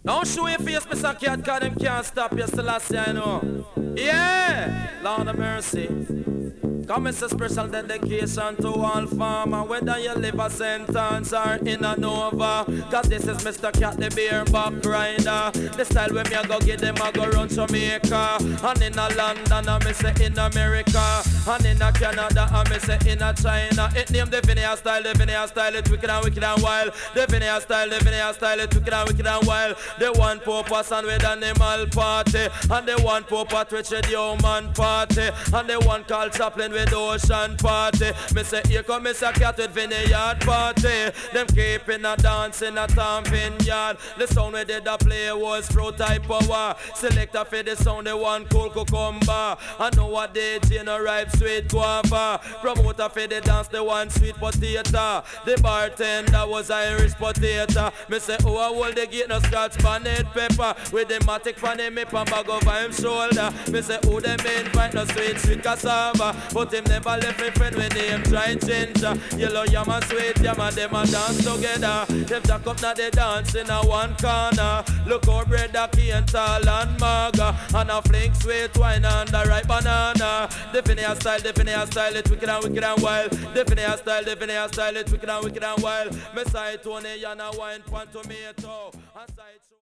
Don't show your face, Mr. Cat, cause them can't stop you still last year, you know. Yeah, Lord of mercy. Come it's a special dedication to all farmer, whether you live a sentence or in a Nova. Cause this is Mr. Cat, the bareback rider. The style when me a go get them, I go run Jamaica. And in a London, I me say in America. And in a Canada, I me say in a China. It name the Vineyard style, it's wicked and wild. The Vineyard style, it's wicked and wild. The one purpose and with animal party. And the one purpose with the human party. And the one called Chaplin with ocean party. Me say here come Mr. Cat with Vineyard party. Them keeping a dance in a town vineyard. The sound we did a play was fruit type power. Selector for the sound the one cool cucumber. I know what they no ripe sweet guava. Promoter for the dance the one sweet potato. The bartender was Irish potato. Me say oh I hold the gate no scratch bonnet pepper. With the matic pan him up and bag over him shoulder. Me say oh them invite no sweet cassava. But him never left me friend with him try ginger. Yellow yam and sweet yam and them a dance together. Them jack up now they dance in a one corner. Look how bread a cane tall and maga. And a flink sweet wine and the ripe banana. The Vineyard style, it's wicked and wild. The Vineyard style, it's wicked and wild. Me side Tony and a wine pan tomato. And side